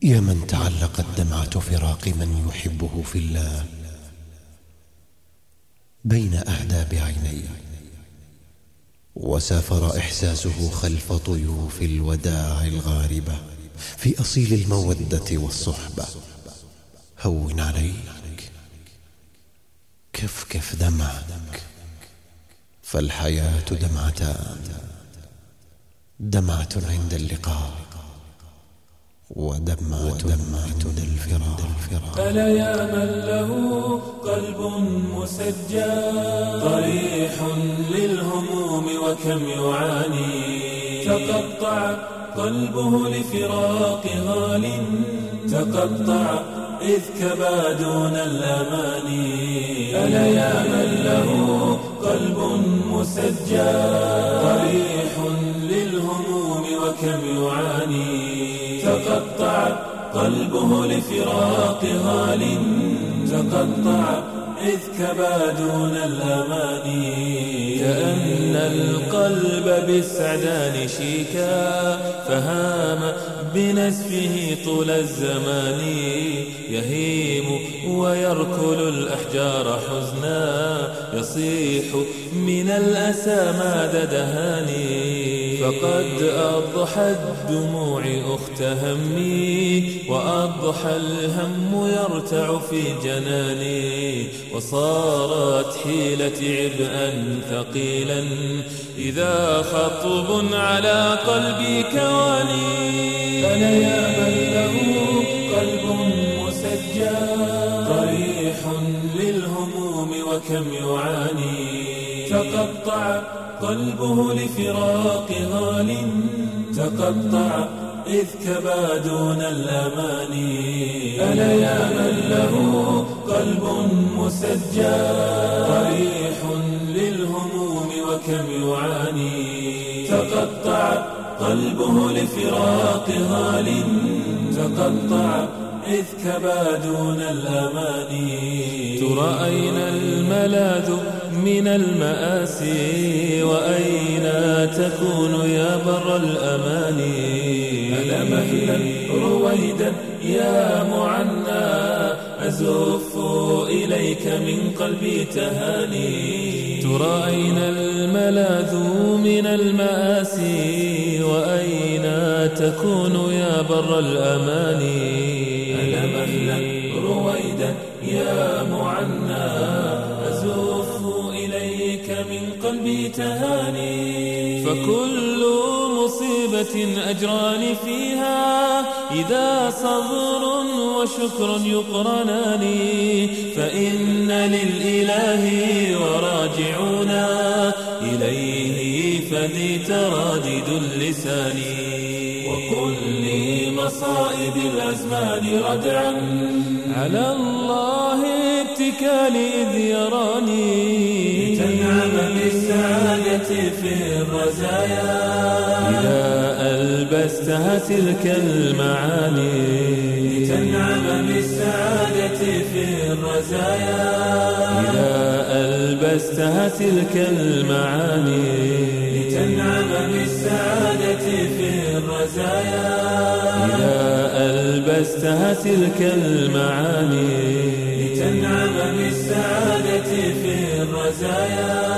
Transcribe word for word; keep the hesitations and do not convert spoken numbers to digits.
يا من تعلقت دمعة فراق من يحبه في الله بين أهداب عينيه، وسافر إحساسه خلف طيوف الوداع الغاربة في أصيل المودة والصحبة. هون عليك، كفكف دمعك، فالحياة دمعتان، دمعة عند اللقاء ودمعة عند الفراق. ألا يا من له قلب مسجى طريح للهموم وكم يعاني، تقطع قلبه لفراق غال، تقطع إذ كبا دون الأماني. ألا يا من له قلب مسجى طريح للهموم وكم يعاني، تقطع قلبه لفراق غال، تقطع إذ كبا دون الأماني. كأن القلب بالسعدان شيكا فهام بنسفه طول الزمان، يهيم ويركل الأحجار حزنا، يصيح من الأسى ماد دهاني. فقد أضحى الدموع أخت همي، وأضحى الهم يرتع في جناني، وصارت حيلتي عبئا ثقيلا إذا خطب على قلبي كواني. أنا يا من له قلب مسجى طريح للهموم وكم يعاني، تقطع قلبه لفراق غال، تقطع إذ كبا دون الأماني. أنا يا من له قلب مسجى طريح للهموم وكم يعاني، تقطع قلبه لفراق غال، تقطع إذ كبا دون الأماني. ترى أين الملاذ من المآسي، وأين تكون يا بر الأماني. ألا مهلا رويدا يا معنى أزف إليك من قلبي تهاني. ترى أين الملاذ من المآسي، وأين تكون يا بر الأماني. ألا مهلا رويدا يا معنى أزف إليك من قلبي تهاني. فكل مصيبة أجران فيها إذا صبر وشكر يقرنان، فإن للإله وراجعون إليه فذي ترادد اللسان. وكل مصائب الأزمان ردعا على الله اتكال إذ يراني، لتنعم بالسعادة في الرزايا إذا ألبستها تلك المعاني. لتنعم بالسعادة في الرزايا إذا ألبستها تلك المعاني. لتنعم بالسعادة في الرزايا إذا ألبستها تلك المعاني. لتنعم بالسعادة في الرزايا